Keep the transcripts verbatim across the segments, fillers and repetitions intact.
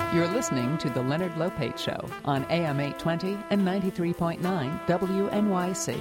You're listening to The Leonard Lopate Show on A M eight twenty and ninety-three point nine W N Y C.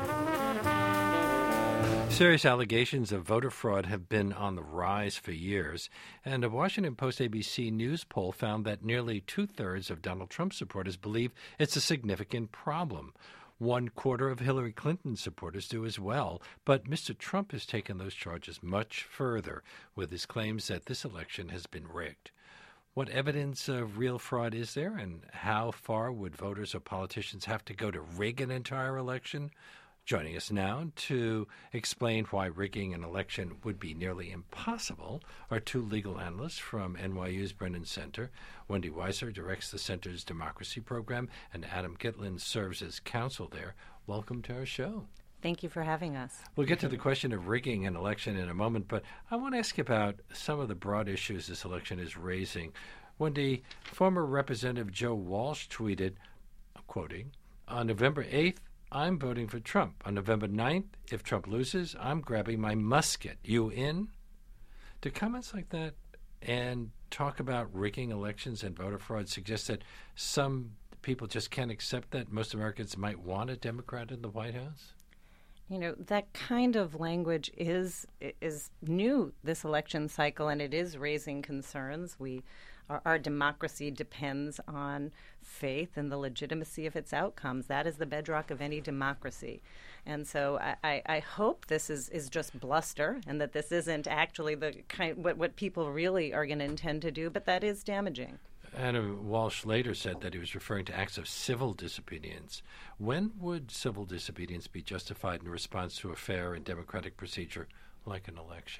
Serious allegations of voter fraud have been on the rise for years, and a Washington Post-A B C News poll found that nearly two-thirds of Donald Trump supporters believe it's a significant problem. One quarter of Hillary Clinton supporters do as well, but Mister Trump has taken those charges much further with his claims that this election has been rigged. What evidence of real fraud is there, and how far would voters or politicians have to go to rig an entire election? Joining us now to explain why rigging an election would be nearly impossible are two legal analysts from N Y U's Brennan Center. Wendy Weiser directs the center's democracy program, and Adam Gitlin serves as counsel there. Welcome to our show. Thank you for having us. We'll get to the question of rigging an election in a moment, but I want to ask you about some of the broad issues this election is raising. Wendy, former Representative Joe Walsh tweeted, I'm quoting, on November eighth, I'm voting for Trump. On November ninth, if Trump loses, I'm grabbing my musket. You in? Do comments like that and talk about rigging elections and voter fraud suggest that some people just can't accept that most Americans might want a Democrat in the White House? You know, that kind of language is is new this election cycle, and it is raising concerns. We our, our democracy depends on faith and the legitimacy of its outcomes. That is the bedrock of any democracy. And so I, I, I hope this is, is just bluster and that this isn't actually the kind what, what people really are going to intend to do, but that is damaging. Adam Walsh later said that he was referring to acts of civil disobedience. When would civil disobedience be justified in response to a fair and democratic procedure like an election?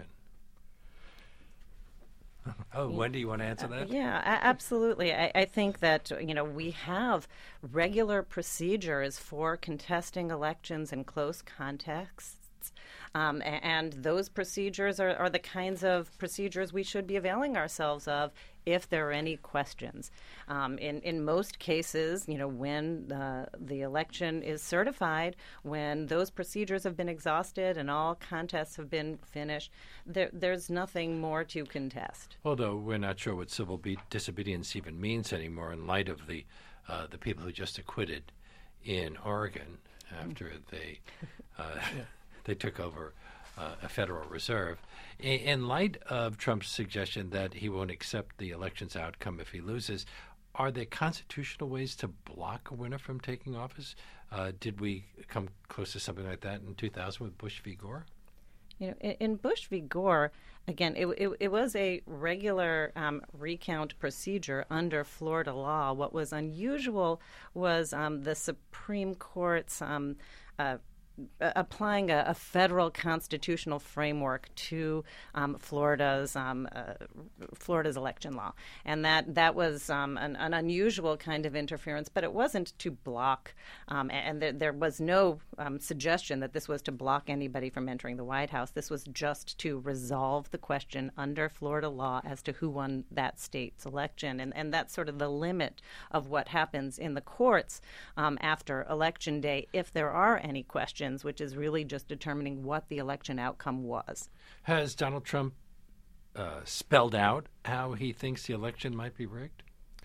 Oh, Wendy, you want to answer that? Uh, yeah, a- absolutely. I, I think that, you know, we have regular procedures for contesting elections in close contexts. Um, and those procedures are, are the kinds of procedures we should be availing ourselves of if there are any questions. Um, in, in most cases, you know, when uh, the election is certified, when those procedures have been exhausted and all contests have been finished, there, there's nothing more to contest. Although we're not sure what civil be- disobedience even means anymore in light of the uh, the people who just acquitted in Oregon after they uh, yeah. they took over uh, a Federal Reserve. In, in light of Trump's suggestion that he won't accept the election's outcome if he loses, are there constitutional ways to block a winner from taking office? Uh, did we come close to something like that in two thousand with Bush v. Gore? You know, in, in Bush v. Gore, again, it, it, it was a regular um, recount procedure under Florida law. What was unusual was um, the Supreme Court's um, uh, applying a, a federal constitutional framework to um, Florida's um, uh, Florida's election law, and that that was um, an, an unusual kind of interference. But it wasn't to block, um, and there, there was no um, suggestion that this was to block anybody from entering the White House. This was just to resolve the question under Florida law as to who won that state's election, and and that's sort of the limit of what happens in the courts um, after Election Day, if there are any questions, which is really just determining what the election outcome was. Has Donald Trump uh, spelled out how he thinks the election might be rigged?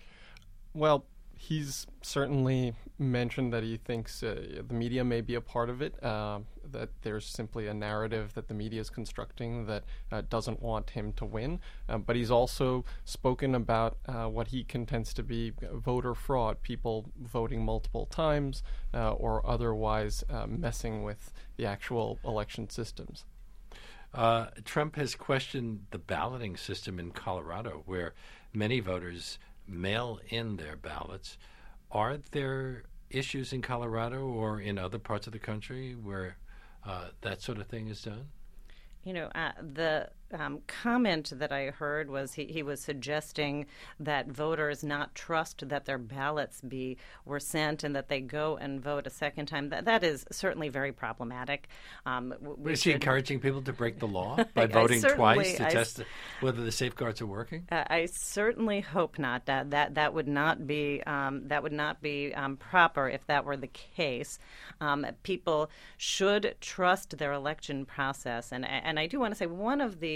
Well, he's certainly mentioned that he thinks uh, the media may be a part of it, uh, that there's simply a narrative that the media is constructing that uh, doesn't want him to win. Uh, but he's also spoken about uh, what he contends to be voter fraud, people voting multiple times uh, or otherwise uh, messing with the actual election systems. Uh, Trump has questioned the balloting system in Colorado, where many voters mail in their ballots. Are there issues in Colorado or in other parts of the country where uh, that sort of thing is done? You know, uh, the um, comment that I heard was he, he was suggesting that voters not trust that their ballots be were sent and that they go and vote a second time. That that is certainly very problematic. Um, is he should... encouraging people to break the law by voting twice to I, test I, whether the safeguards are working? Uh, I certainly hope not. That that that would not be um, that would not be um, proper if that were the case. Um, people should trust their election process, and and I do want to say one of the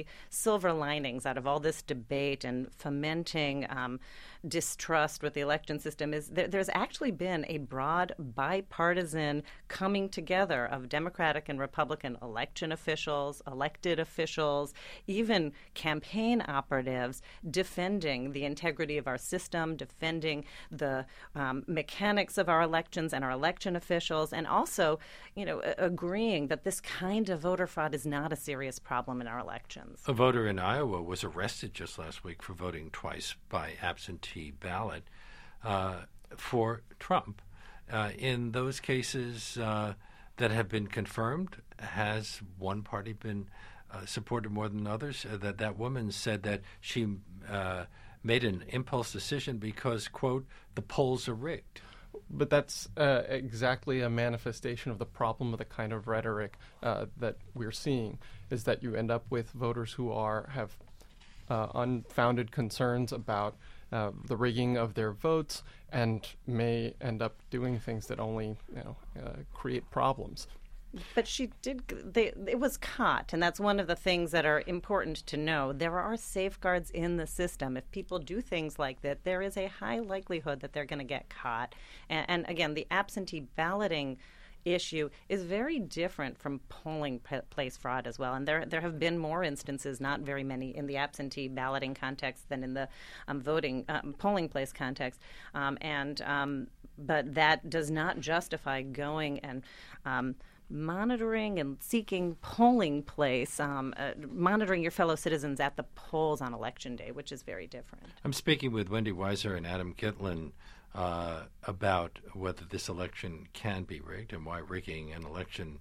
silver linings out of all this debate and fomenting um, distrust with the election system is there, there's actually been a broad bipartisan coming together of Democratic and Republican election officials, elected officials, even campaign operatives defending the integrity of our system, defending the um, mechanics of our elections and our election officials, and also, you know, a- agreeing that this kind of voter fraud is not a serious problem in our elections. A voter in Iowa was arrested just last week for voting twice by absentee ballot uh, for Trump. Uh, in those cases uh, that have been confirmed, has one party been uh, supported more than others? Uh, that that woman said that she uh, made an impulse decision because, quote, the polls are rigged. But that's uh, exactly a manifestation of the problem of the kind of rhetoric uh, that we're seeing, is that you end up with voters who are have uh, unfounded concerns about uh, the rigging of their votes and may end up doing things that only you know, uh, create problems. But she did, they, it was caught, and that's one of the things that are important to know. There are safeguards in the system. If people do things like that, there is a high likelihood that they're going to get caught. And, and again, the absentee balloting issue is very different from polling p- place fraud as well. And there there have been more instances, not very many, in the absentee balloting context than in the um, voting um, polling place context. Um, and um, but that does not justify going and um, monitoring and seeking polling place, um, uh, monitoring your fellow citizens at the polls on Election Day, which is very different. I'm speaking with Wendy Weiser and Adam Gitlin uh, about whether this election can be rigged and why rigging an election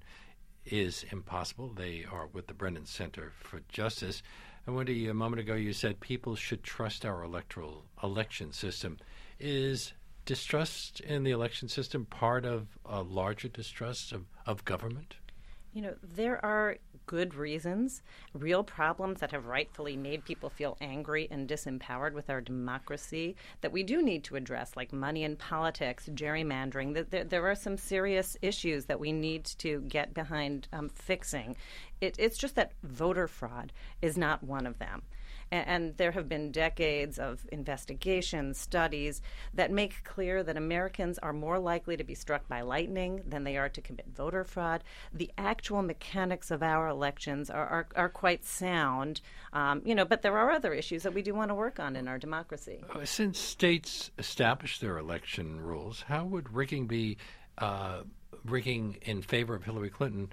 is impossible. They are with the Brennan Center for Justice. And Wendy, a moment ago you said people should trust our electoral election system. Is distrust in the election system part of a larger distrust of, of government? You know, there are good reasons, real problems that have rightfully made people feel angry and disempowered with our democracy that we do need to address, like money in politics, gerrymandering. There, there are some serious issues that we need to get behind um, fixing. It, it's just that voter fraud is not one of them. And there have been decades of investigations, studies that make clear that Americans are more likely to be struck by lightning than they are to commit voter fraud. The actual mechanics of our elections are, are, are quite sound, um, you know, but there are other issues that we do want to work on in our democracy. Since states established their election rules, how would rigging be uh, rigging in favor of Hillary Clinton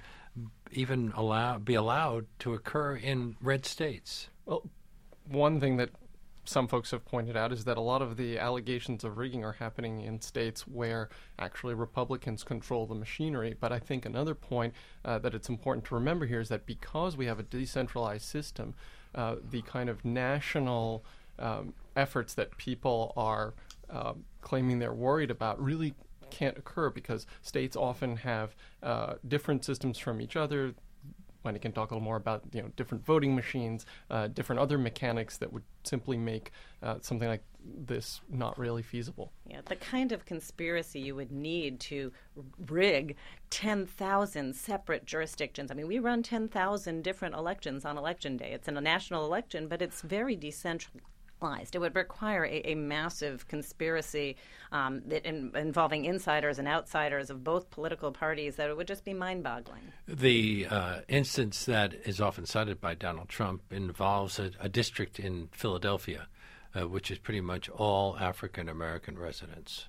even allow be allowed to occur in red states? Well, one thing that some folks have pointed out is that a lot of the allegations of rigging are happening in states where actually Republicans control the machinery. But I think another point uh, that it's important to remember here is that because we have a decentralized system, uh, the kind of national um, efforts that people are uh, claiming they're worried about really can't occur because states often have uh, different systems from each other. Wendy can talk a little more about, you know, different voting machines, uh, different other mechanics that would simply make uh, something like this not really feasible. Yeah, the kind of conspiracy you would need to rig ten thousand separate jurisdictions. I mean, we run ten thousand different elections on Election Day. It's in a national election, but it's very decentralized. It would require a, a massive conspiracy um, that in, involving insiders and outsiders of both political parties that it would just be mind-boggling. The uh, instance that is often cited by Donald Trump involves a, a district in Philadelphia, uh, which is pretty much all African-American residents.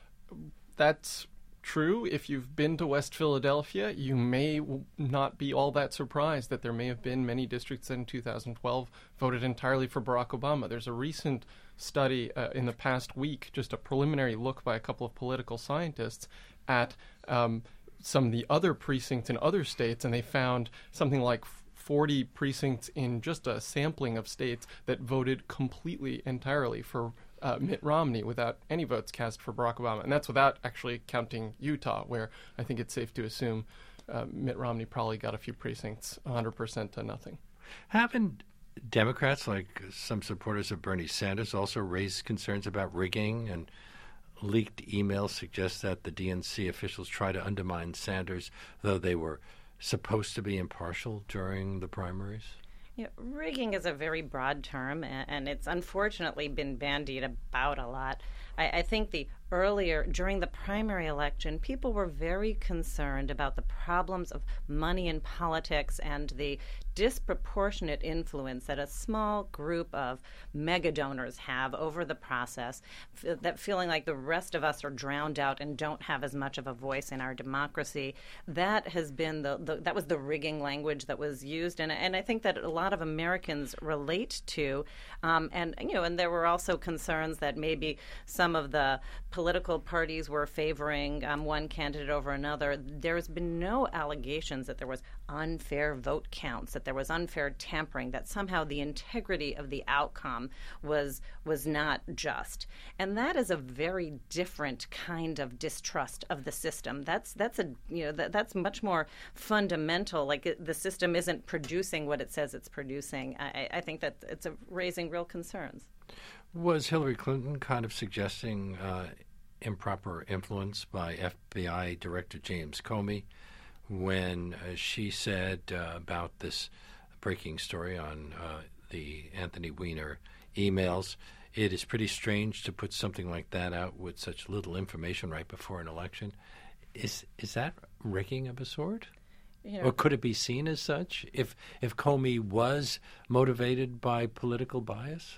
That's true. If you've been to West Philadelphia, you may w- not be all that surprised that there may have been many districts that in two thousand twelve voted entirely for Barack Obama. There's a recent study uh, in the past week, just a preliminary look by a couple of political scientists at um, some of the other precincts in other states, and they found something like forty precincts in just a sampling of states that voted completely, entirely for Uh, Mitt Romney without any votes cast for Barack Obama. And that's without actually counting Utah, where I think it's safe to assume uh, Mitt Romney probably got a few precincts one hundred percent to nothing. Haven't Democrats, like some supporters of Bernie Sanders, also raised concerns about rigging? And leaked emails suggest that the D N C officials try to undermine Sanders, though they were supposed to be impartial during the primaries? You know, rigging is a very broad term, and, and it's unfortunately been bandied about a lot. I, I think the earlier, during the primary election, people were very concerned about the problems of money in politics and the disproportionate influence that a small group of mega donors have over the process, f- that feeling like the rest of us are drowned out and don't have as much of a voice in our democracy. That has been the, the that was the rigging language that was used, and and I think that a lot of Americans relate to, um, and you know, and there were also concerns that maybe some of the political parties were favoring um, one candidate over another. There's been no allegations that there was unfair vote counts, that there was unfair tampering, that somehow the integrity of the outcome was was not just. And that is a very different kind of distrust of the system. That's that's a you know that, that's much more fundamental. Like it, the system isn't producing what it says it's producing. I, I think that it's a, raising real concerns. Was Hillary Clinton kind of suggesting uh, improper influence by F B I Director James Comey when uh, she said uh, about this breaking story on uh, the Anthony Weiner emails? It is pretty strange to put something like that out with such little information right before an election. Is is that rigging of a sort? You know, or could it be seen as such if if Comey was motivated by political bias?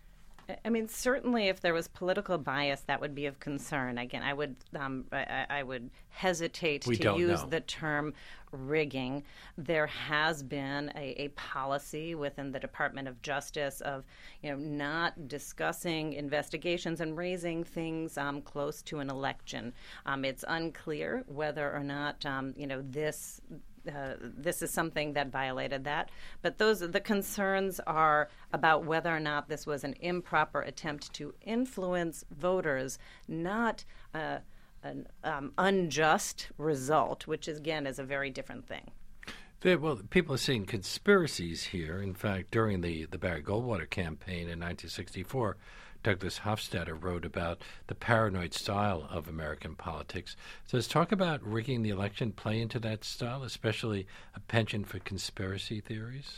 I mean, certainly, if there was political bias, that would be of concern. Again, I would, um, I, I would hesitate we to use know. the term rigging. There has been a, a policy within the Department of Justice of, you know, not discussing investigations and raising things um, close to an election. Um, it's unclear whether or not, um, you know, this. Uh, this is something that violated that. But those the concerns are about whether or not this was an improper attempt to influence voters, not uh, an um, unjust result, which is, again is a very different thing. There, well, people are seeing conspiracies here. In fact, during the, the Barry Goldwater campaign in nineteen sixty-four, Douglas Hofstadter wrote about the paranoid style of American politics. Does talk about rigging the election play into that style, especially a penchant for conspiracy theories?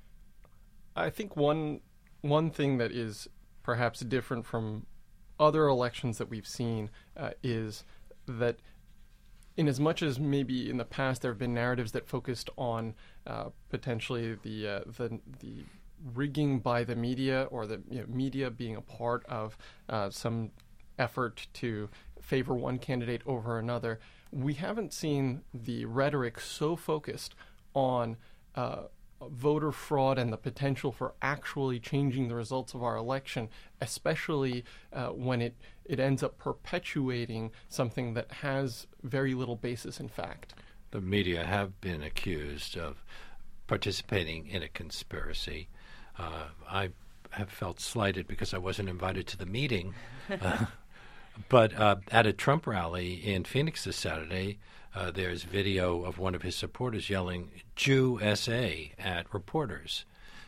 I think one one thing that is perhaps different from other elections that we've seen uh, is that in as much as maybe in the past there have been narratives that focused on uh, potentially the uh, the the rigging by the media, or the you know, media being a part of uh, some effort to favor one candidate over another, we haven't seen the rhetoric so focused on uh, voter fraud and the potential for actually changing the results of our election, especially uh, when it, it ends up perpetuating something that has very little basis in fact. The media have been accused of participating in a conspiracy. Uh, I have felt slighted because I wasn't invited to the meeting. Uh, but uh, at a Trump rally in Phoenix this Saturday, uh, there's video of one of his supporters yelling Jew S A at reporters.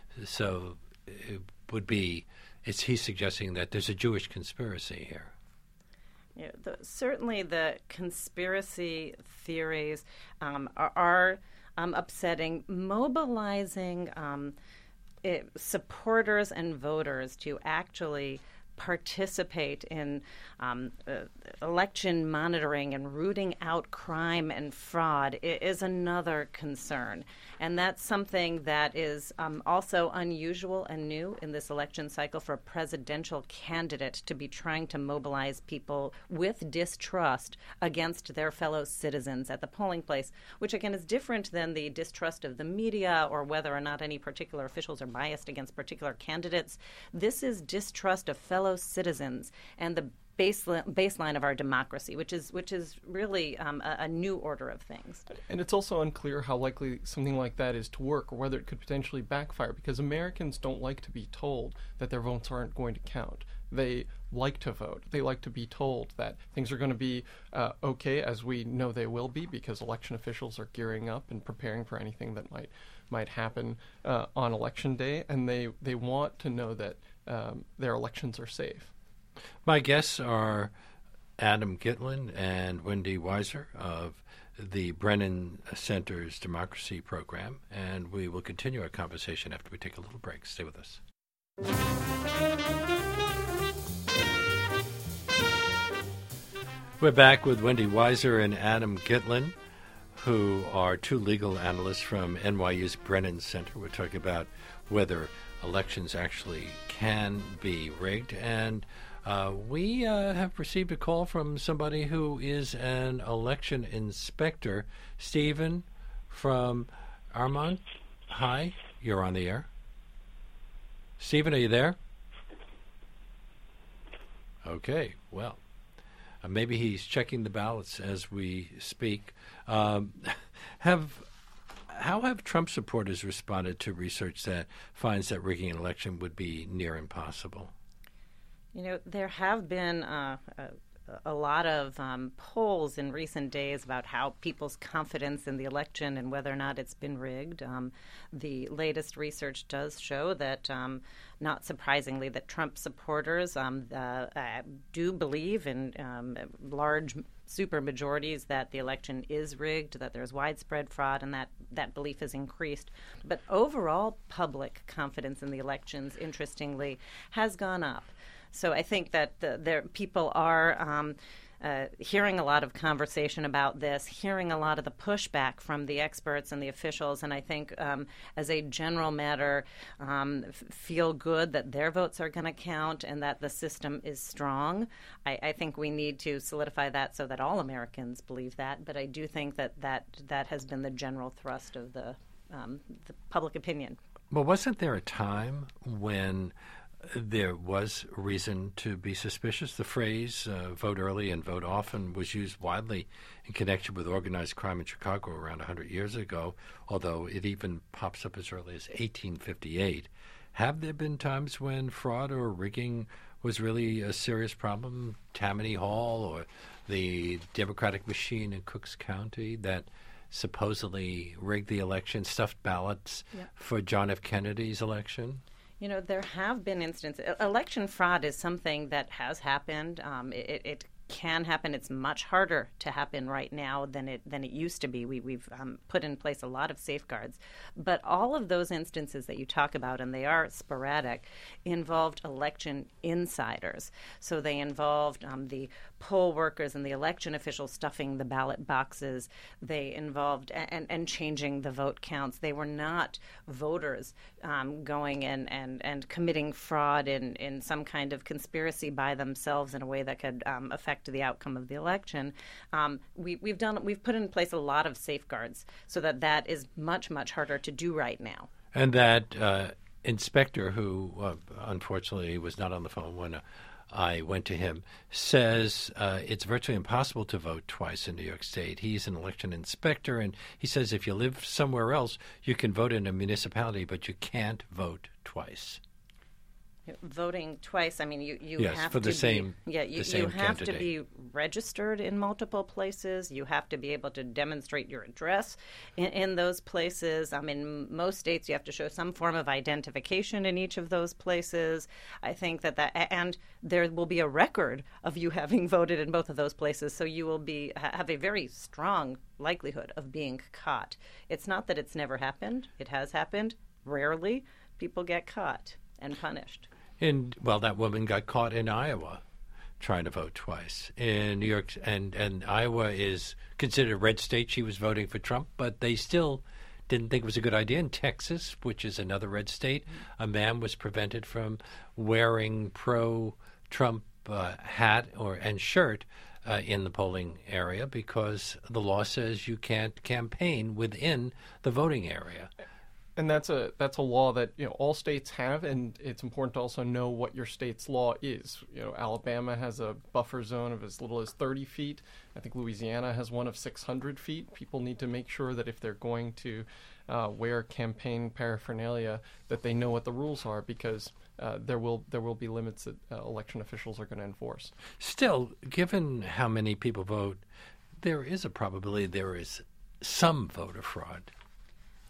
So it would be, it's he's suggesting that there's a Jewish conspiracy here. Yeah, the, certainly the conspiracy theories um, are, are um, upsetting, mobilizing um, It, supporters and voters to actually participate in um, uh, election monitoring and rooting out crime and fraud is another concern. And that's something that is um, also unusual and new in this election cycle for a presidential candidate to be trying to mobilize people with distrust against their fellow citizens at the polling place, which again is different than the distrust of the media or whether or not any particular officials are biased against particular candidates. This is distrust of fellow citizens and the baseline, baseline of our democracy, which is which is really um, a, a new order of things. And it's also unclear how likely something like that is to work, or whether it could potentially backfire, because Americans don't like to be told that their votes aren't going to count. They like to vote. They like to be told that things are going to be uh, okay, as we know they will be, because election officials are gearing up and preparing for anything that might might happen uh, on election day, and they, they want to know that um, their elections are safe. My guests are Adam Gitlin and Wendy Weiser of the Brennan Center's Democracy Program, and we will continue our conversation after we take a little break. Stay with us. We're back with Wendy Weiser and Adam Gitlin, who are two legal analysts from N Y U's Brennan Center. We're talking about whether elections actually can be rigged. And uh, we uh, have received a call from somebody who is an election inspector. Stephen from Armand. Hi, you're on the air. Stephen, are you there? Okay, well. Uh, maybe he's checking the ballots as we speak. Um, have how have Trump supporters responded to research that finds that rigging an election would be near impossible? You know, there have been uh, a, a lot of um, polls in recent days about how people's confidence in the election and whether or not it's been rigged. Um, the latest research does show that, um, not surprisingly, that Trump supporters um, uh, uh, do believe in um, large super majorities that the election is rigged, that there's widespread fraud, and that that belief has increased. But overall public confidence in the elections, interestingly, has gone up. So I think that the, there people are um, uh, hearing a lot of conversation about this, hearing a lot of the pushback from the experts and the officials, and I think um, as a general matter, um, f- feel good that their votes are going to count and that the system is strong. I, I think we need to solidify that so that all Americans believe that, but I do think that that, that has been the general thrust of the, um, the public opinion. Well, wasn't there a time when there was reason to be suspicious? The phrase uh, vote early and vote often was used widely in connection with organized crime in Chicago around one hundred years ago, although it even pops up as early as eighteen fifty-eight. Have there been times when fraud or rigging was really a serious problem? Tammany Hall or the Democratic machine in Cooks County that supposedly rigged the election, stuffed ballots yeah. for John F. Kennedy's election? You know, there have been instances. Election fraud is something that has happened. Um, it, it can happen. It's much harder to happen right now than it than it used to be. We, we've um, put in place a lot of safeguards. But all of those instances that you talk about, and they are sporadic, involved election insiders. So they involved um, the poll workers and the election officials stuffing the ballot boxes. They involved and, and changing the vote counts. They were not voters um, going in and, and committing fraud in, in some kind of conspiracy by themselves in a way that could um, affect to the outcome of the election. Um, we, we've done we've put in place a lot of safeguards so that that is much, much harder to do right now. And that uh, inspector, who uh, unfortunately was not on the phone when uh, I went to him, says uh, it's virtually impossible to vote twice in New York State. He's an election inspector, and he says if you live somewhere else, you can vote in a municipality, but you can't vote twice. Voting twice, I mean, you, you yes, have for the to same, be, yeah, you, the same you have candidate. to be registered in multiple places. You have to be able to demonstrate your address in, in those places. I mean, most states you have to show some form of identification in each of those places. I think that that, and there will be a record of you having voted in both of those places, so you will be have a very strong likelihood of being caught. It's not that it's never happened. It has happened. Rarely people get caught and punished. And, well, that woman got caught in Iowa trying to vote twice. In New York, and, and Iowa is considered a red state. She was voting for Trump, but they still didn't think it was a good idea. In Texas, which is another red state, a man was prevented from wearing pro-Trump uh, hat or and shirt uh, in the polling area because the law says you can't campaign within the voting area. And that's a that's a law that you know all states have, and it's important to also know what your state's law is. You know, Alabama has a buffer zone of as little as thirty feet. I think Louisiana has one of six hundred feet. People need to make sure that if they're going to uh, wear campaign paraphernalia, that they know what the rules are, because uh, there will there will be limits that uh, election officials are going to enforce. Still, given how many people vote, there is a probability there is some voter fraud.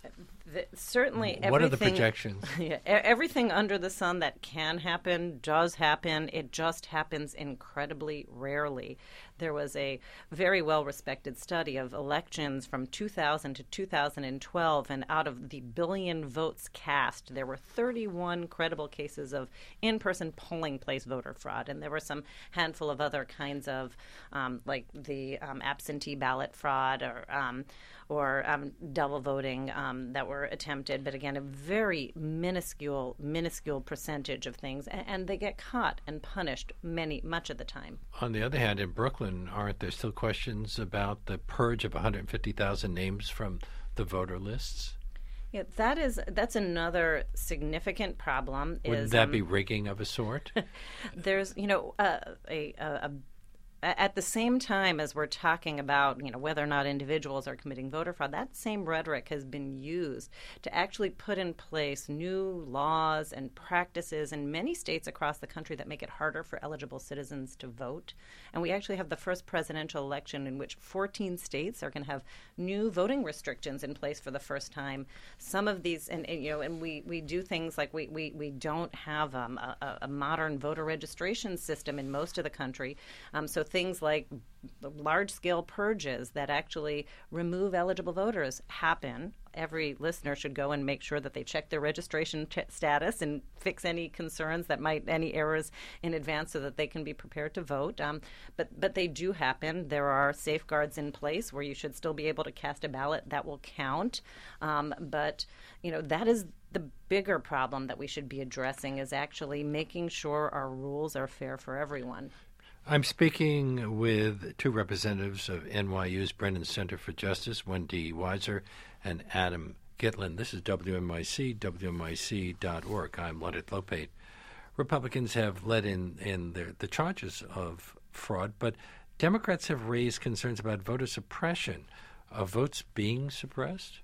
The, certainly, everything, what are the projections? Yeah, everything under the sun that can happen does happen. It just happens incredibly rarely. There was a very well-respected study of elections from two thousand to two thousand twelve, and out of the billion votes cast, there were thirty-one credible cases of in-person polling place voter fraud, and there were some handful of other kinds of, um, like the um, absentee ballot fraud or um, or um, double voting um, that were attempted. But again, a very minuscule, minuscule percentage of things, and, and they get caught and punished many, much of the time. On the other hand, in Brooklyn, aren't there still questions about the purge of one hundred fifty thousand names from the voter lists? Yeah, that is that's another significant problem. Wouldn't is, that um, be rigging of a sort? There's, you know, uh, a, a, a at the same time as we're talking about, you know, whether or not individuals are committing voter fraud, that same rhetoric has been used to actually put in place new laws and practices in many states across the country that make it harder for eligible citizens to vote. And we actually have the first presidential election in which fourteen states are going to have new voting restrictions in place for the first time. Some of these, and, and you know, and we, we do things like we, we, we don't have um, a, a modern voter registration system in most of the country. Um, so things like large-scale purges that actually remove eligible voters happen. Every listener should go and make sure that they check their registration t- status and fix any concerns that might, any errors in advance so that they can be prepared to vote. Um, but, but they do happen. There are safeguards in place where you should still be able to cast a ballot that will count. Um, but, you know, that is the bigger problem that we should be addressing, is actually making sure our rules are fair for everyone. I'm speaking with two representatives of N Y U's Brennan Center for Justice, Wendy Weiser and Adam Gitlin. This is W M I C, W M I C dot org. I'm Leonard Lopate. Republicans have led in, in their, the charges of fraud, but Democrats have raised concerns about voter suppression. Are votes being suppressed?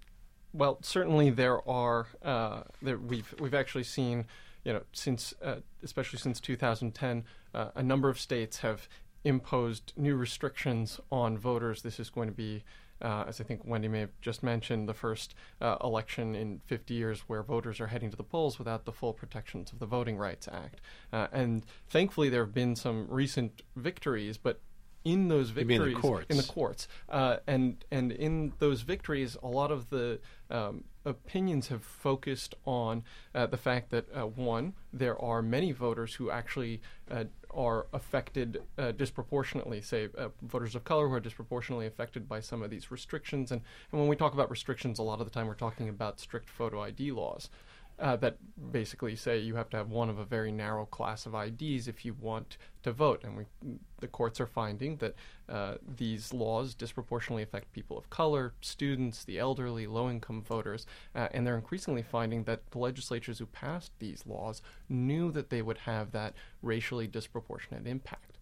Well, certainly there are. Uh, there, we've we've actually seen, you know, since uh, especially since two thousand ten, uh, a number of states have imposed new restrictions on voters. This is going to be, uh, as I think Wendy may have just mentioned, the first uh, election in fifty years where voters are heading to the polls without the full protections of the Voting Rights Act. Uh, and thankfully, there have been some recent victories, but in those victories, you mean the courts. in the courts, uh, and and in those victories, a lot of the um, opinions have focused on uh, the fact that uh, one, there are many voters who actually uh, are affected uh, disproportionately, say uh, voters of color who are disproportionately affected by some of these restrictions. And, and when we talk about restrictions, a lot of the time we're talking about strict photo I D laws. Uh, that basically say you have to have one of a very narrow class of I Ds if you want to vote. And we, the courts are finding that uh, these laws disproportionately affect people of color, students, the elderly, low-income voters, uh, and they're increasingly finding that the legislatures who passed these laws knew that they would have that racially disproportionate impact.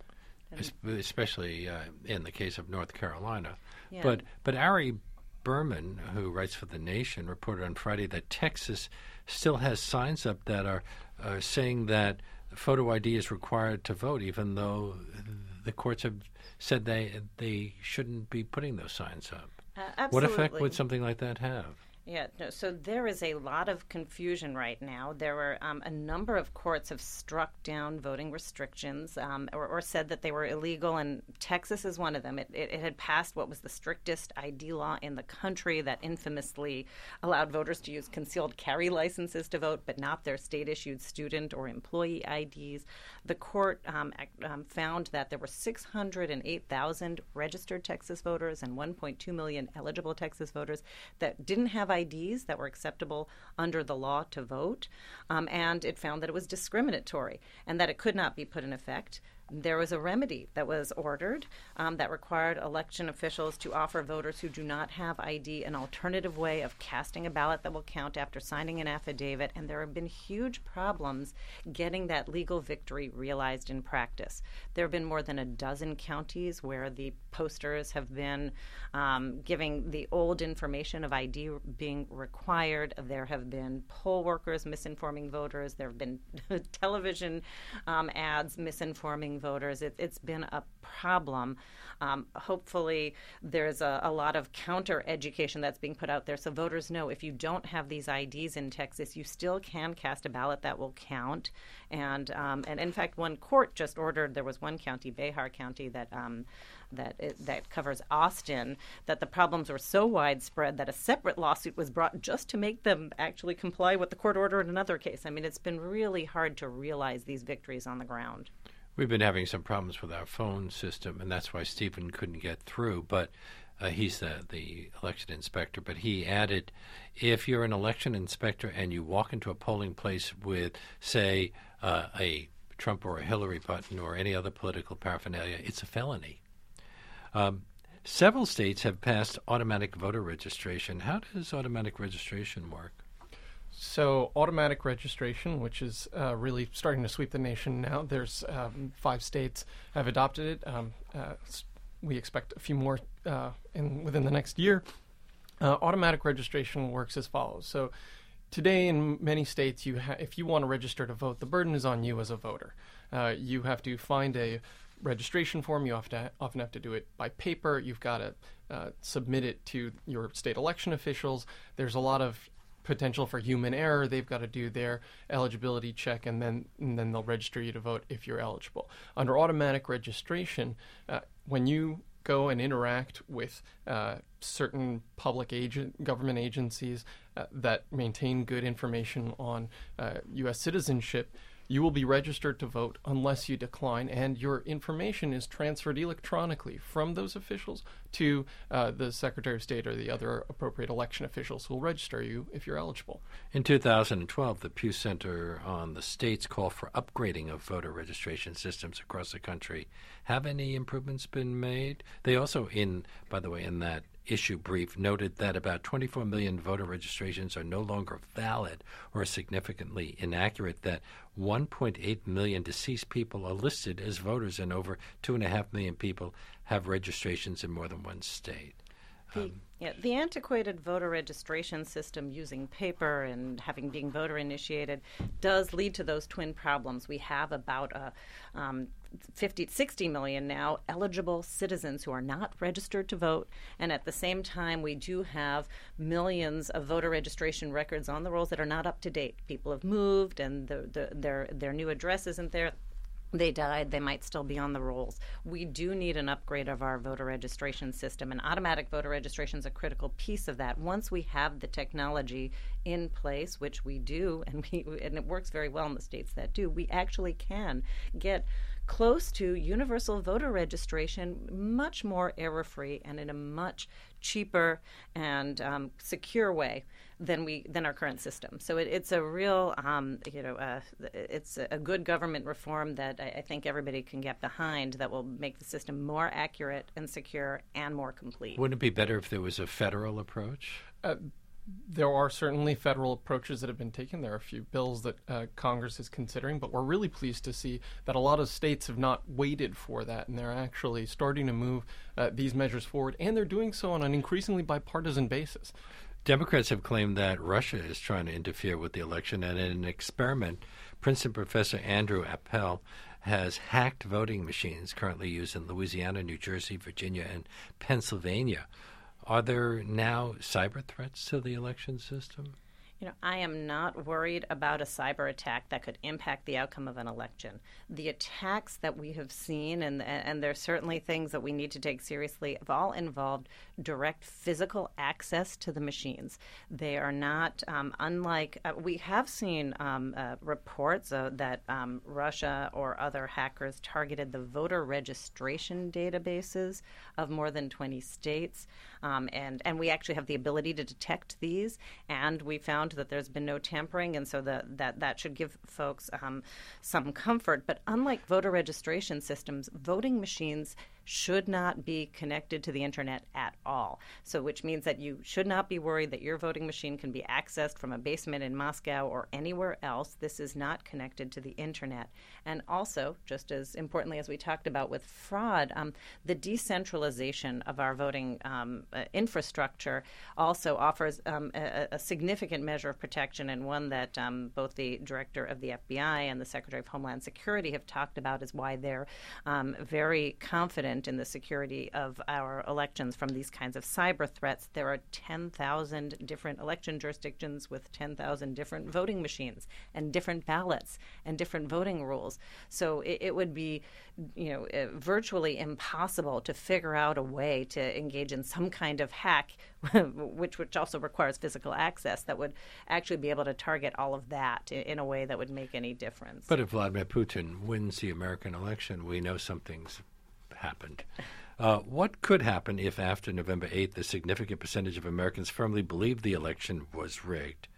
Especially uh, in the case of North Carolina. Yeah. But, but Ari Berman, who writes for The Nation, reported on Friday that Texas still has signs up that are uh, saying that photo I D is required to vote, even though the courts have said they they shouldn't be putting those signs up. Uh, absolutely. What effect would something like that have? Yeah, no, so there is a lot of confusion right now. There were um, a number of courts have struck down voting restrictions um, or, or said that they were illegal, and Texas is one of them. It, it, it had passed what was the strictest I D law in the country that infamously allowed voters to use concealed carry licenses to vote, but not their state-issued student or employee I Ds. The court um, um, found that there were six hundred eight thousand registered Texas voters and one point two million eligible Texas voters that didn't have I Ds that were acceptable under the law to vote, um, and it found that it was discriminatory and that it could not be put in effect. There was a remedy that was ordered um, that required election officials to offer voters who do not have I D an alternative way of casting a ballot that will count after signing an affidavit, and there have been huge problems getting that legal victory realized in practice. There have been more than a dozen counties where the posters have been um, giving the old information of I D being required. There have been poll workers misinforming voters. There have been television um, ads misinforming voters. It, it's been a problem. Um, hopefully, there's a, a lot of counter-education that's being put out there so voters know if you don't have these I Ds in Texas, you still can cast a ballot that will count. And, um, and in fact, one court just ordered, there was one county, Behar County, that um, that it, that covers Austin, that the problems were so widespread that a separate lawsuit was brought just to make them actually comply with the court order in another case. I mean, it's been really hard to realize these victories on the ground. We've been having some problems with our phone system, and that's why Stephen couldn't get through. But uh, he's the, the election inspector. But he added, if you're an election inspector and you walk into a polling place with, say, uh, a Trump or a Hillary button or any other political paraphernalia, it's a felony. Um, several states have passed automatic voter registration. How does automatic registration work? So automatic registration, which is uh, really starting to sweep the nation now, there's um, five states have adopted it. Um, uh, we expect a few more uh, in within the next year. Uh, automatic registration works as follows. So today in many states, you ha- if you want to register to vote, the burden is on you as a voter. Uh, you have to find a registration form. You have to often have to do it by paper. You've got to uh, submit it to your state election officials. There's a lot of potential for human error. They've got to do their eligibility check, and then and then they'll register you to vote if you're eligible. Under automatic registration, uh, when you go and interact with uh, certain public agent government agencies uh, that maintain good information on uh, U S citizenship, you will be registered to vote unless you decline, and your information is transferred electronically from those officials to uh, the Secretary of State or the other appropriate election officials who will register you if you're eligible. In two thousand twelve, the Pew Center on the states called for upgrading of voter registration systems across the country. Have any improvements been made? They also, in by the way, in that issue brief, noted that about twenty-four million voter registrations are no longer valid or significantly inaccurate, that one point eight million deceased people are listed as voters, and over two point five million people have registrations in more than one state. The, Um, yeah, the antiquated voter registration system using paper and having being voter initiated does lead to those twin problems. We have about a, um, fifty, sixty million now eligible citizens who are not registered to vote, and at the same time we do have millions of voter registration records on the rolls that are not up to date. People have moved and the, the, their their new address isn't there. They died, they might still be on the rolls. We do need an upgrade of our voter registration system, and automatic voter registration is a critical piece of that. Once we have the technology in place, which we do, and we and it works very well in the states that do, we actually can get close to universal voter registration much more error-free and in a much cheaper and um, secure way than we than our current system. So it, it's a real, um, you know, uh, it's a good government reform that I, I think everybody can get behind, that will make the system more accurate and secure and more complete. Wouldn't it be better if there was a federal approach? Uh, There are certainly federal approaches that have been taken. There are a few bills that uh, Congress is considering, but we're really pleased to see that a lot of states have not waited for that, and they're actually starting to move uh, these measures forward, and they're doing so on an increasingly bipartisan basis. Democrats have claimed that Russia is trying to interfere with the election, and in an experiment, Princeton professor Andrew Appel has hacked voting machines currently used in Louisiana, New Jersey, Virginia, and Pennsylvania. Are there now cyber threats to the election system? You know, I am not worried about a cyber attack that could impact the outcome of an election. The attacks that we have seen, and and there's certainly things that we need to take seriously, have all involved direct physical access to the machines. They are not, um, unlike, uh, we have seen um, uh, reports uh, that um, Russia or other hackers targeted the voter registration databases of more than twenty states. Um, and, and we actually have the ability to detect these, and we found that there's been no tampering, and so the, that, that should give folks um, some comfort. But unlike voter registration systems, voting machines should not be connected to the internet at all. So, which means that you should not be worried that your voting machine can be accessed from a basement in Moscow or anywhere else. This is not connected to the internet. And also, just as importantly as we talked about with fraud, um, the decentralization of our voting um, uh, infrastructure also offers um, a, a significant measure of protection, and one that um, both the director of the F B I and the Secretary of Homeland Security have talked about is why they're um, very confident in the security of our elections from these kinds of cyber threats. There are ten thousand different election jurisdictions with ten thousand different voting machines and different ballots and different voting rules. So it, it would be, you know, uh, virtually impossible to figure out a way to engage in some kind of hack, which which also requires physical access, that would actually be able to target all of that in, in a way that would make any difference. But if Vladimir Putin wins the American election, we know something's happened. Uh, what could happen if after November eighth a significant percentage of Americans firmly believe the election was rigged?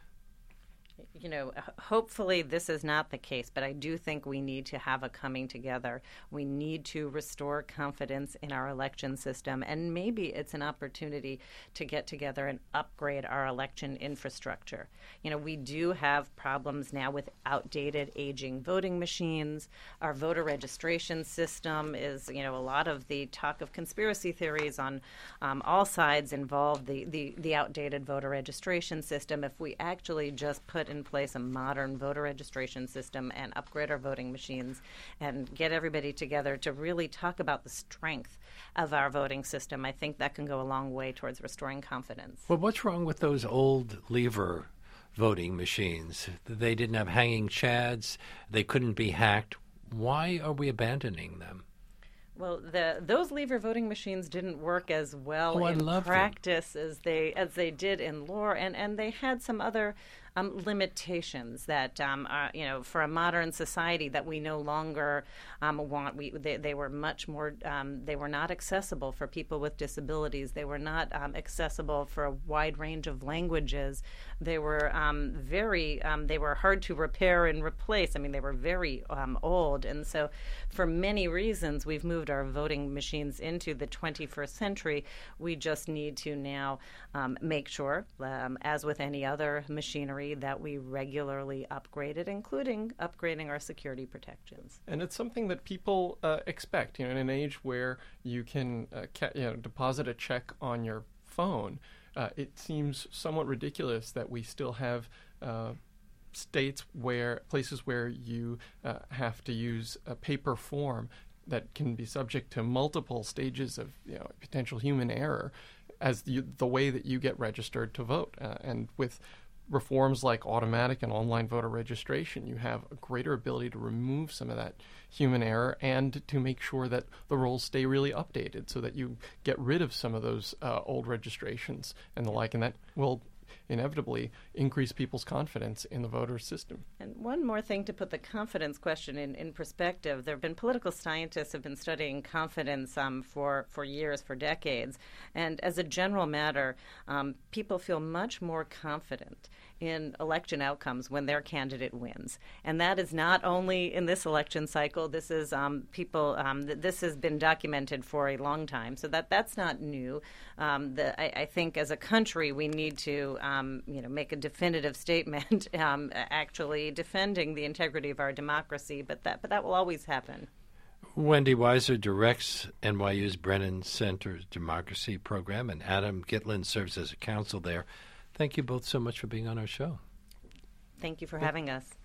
You know, hopefully this is not the case, but I do think we need to have a coming together. We need to restore confidence in our election system, and maybe it's an opportunity to get together and upgrade our election infrastructure. You know, we do have problems now with outdated, aging voting machines. Our voter registration system is, you know, a lot of the talk of conspiracy theories on um, all sides involve the, the, the outdated voter registration system. If we actually just put in place a modern voter registration system and upgrade our voting machines and get everybody together to really talk about the strength of our voting system, I think that can go a long way towards restoring confidence. Well, what's wrong with those old lever voting machines? They didn't have hanging chads. They couldn't be hacked. Why are we abandoning them? Well, the, those lever voting machines didn't work as well oh, in I practice as they as they did in lore, and, and they had some other um, limitations that um, are, you know, for a modern society that we no longer um, want. We they, they were much more um, they were not accessible for people with disabilities. They were not um, accessible for a wide range of languages. They were um, very um, they were hard to repair and replace. I mean, they were very um, old, and so for many reasons we've moved our voting machines into the twenty-first century. We just need to now um, make sure, um, as with any other machinery, that we regularly upgrade it, including upgrading our security protections. And it's something that people uh, expect. You know, in an age where you can uh, ca- you know, deposit a check on your phone, uh, it seems somewhat ridiculous that we still have uh, states where places where you uh, have to use a paper form that can be subject to multiple stages of, you know, potential human error as the, the way that you get registered to vote. Uh, and with reforms like automatic and online voter registration, you have a greater ability to remove some of that human error and to make sure that the rolls stay really updated so that you get rid of some of those uh, old registrations and the like, and that will inevitably increase people's confidence in the voter system. And one more thing to put the confidence question in, in perspective. There have been political scientists who have been studying confidence um, for, for years, for decades. And as a general matter, um, people feel much more confident in election outcomes when their candidate wins. And that is not only in this election cycle. This is um, people. Um, th- this has been documented for a long time. So that that's not new. Um, the, I, I think as a country we need to um, you know make a definitive statement, um, actually defending the integrity of our democracy. But that but that will always happen. Wendy Weiser directs N Y U's Brennan Center's Democracy Program, and Adam Gitlin serves as a counsel there. Thank you both so much for being on our show. Thank you for having us.